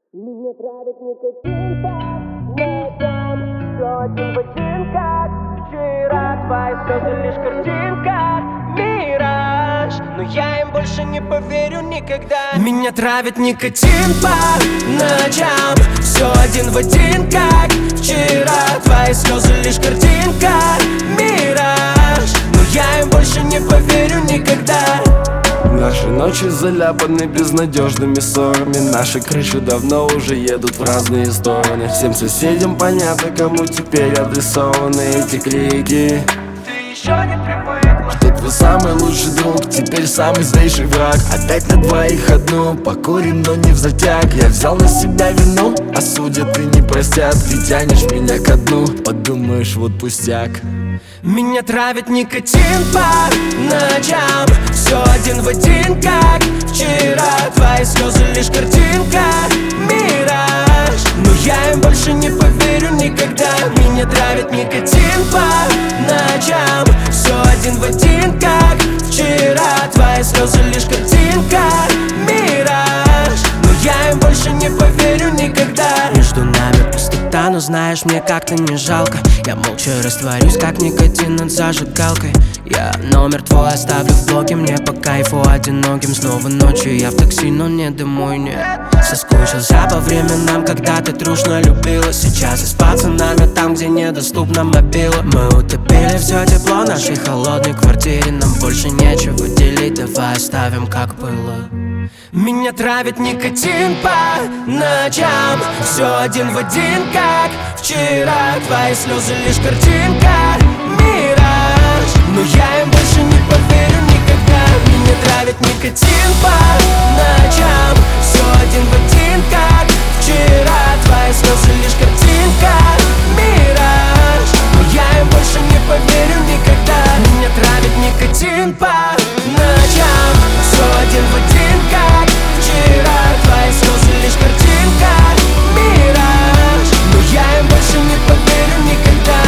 Меня травит никотин по ночам, все один в один, как вчера. Твои слезы лишь картинка, мираж, но я им больше не поверю никогда. Меня травит никотин по ночам, все один в один, как вчера. Твои слезы лишь картинка, мираж, но я им больше не поверю никогда. Наши ночи заляпаны безнадежными ссорами. Наши крыши давно уже едут в разные стороны. Всем соседям понятно, кому теперь адресованы эти крики. Ты еще не привыкла, Что твой самый лучший друг теперь самый злейший враг. Опять на двоих одну, покурим, но не взатяг. Я взял на себя вину, осудят и не простят. Ты тянешь меня ко дну, подумаешь, вот пустяк. меня травит никотин по ночам, все один в один, как вчера. Твои слезы лишь картинка, мираж, но я им больше не поверю никогда. Меня травит никотин по ночам, все один в один, как вчера. Твои слезы лишь картинка, мираж, но я им больше не поверю никогда. Между нами пустота, но знаешь, мне как-то не жалко. Я молча растворюсь, как никотин над зажигалкой. Я номер твой оставлю в блоге, мне по кайфу одиноким. Снова ночью я в такси, но не домой, нет. Соскучился по временам, когда ты трушно любила. Сейчас я с пацанами там, где недоступна мобила. Мы утопили все тепло в нашей холодной квартире. Нам больше нечего делить, давай оставим как было. Меня травит никотин по ночам, все один в один, как вчера. Твои слезы лишь картинка, мираж, но я им больше не поверю никогда. Меня травит никотин по ночам, все один в один, как вчера. Твои слезы лишь картинка, мираж, но я им больше не поверю никогда. Меня травит никотин по ночам, все один в один, как вчера. Твои слезы лишь картинка, мираж, но я им больше не поверю никогда.